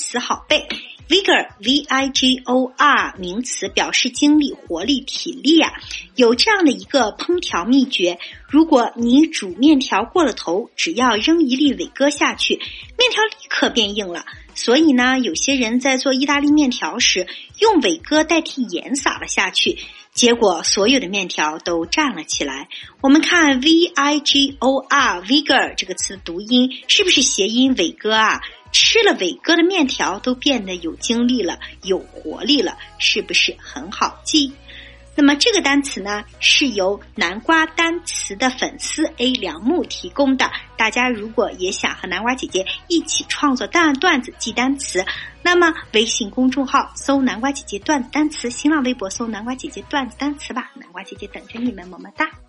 词好背。Vigor V-I-G-O-R 名词表示精力、活力、体力啊。有这样的一个烹调秘诀，如果你煮面条过了头，只要扔一粒伟哥下去，面条立刻变硬了。所以呢，有些人在做意大利面条时，用伟哥代替盐撒了下去，结果所有的面条都站了起来。我们看 V-I-G-O-R Vigor 这个词的读音是不是谐音伟哥啊？吃了伟哥的面条都变得有精力了，有活力了，是不是很好记？那么这个单词呢，是由南瓜单词的粉丝 A 梁木提供的。大家如果也想和南瓜姐姐一起创作段子记单词，那么微信公众号搜南瓜姐姐段子单词，新浪微博搜南瓜姐姐段子单词吧。南瓜姐姐等着你们，么么哒。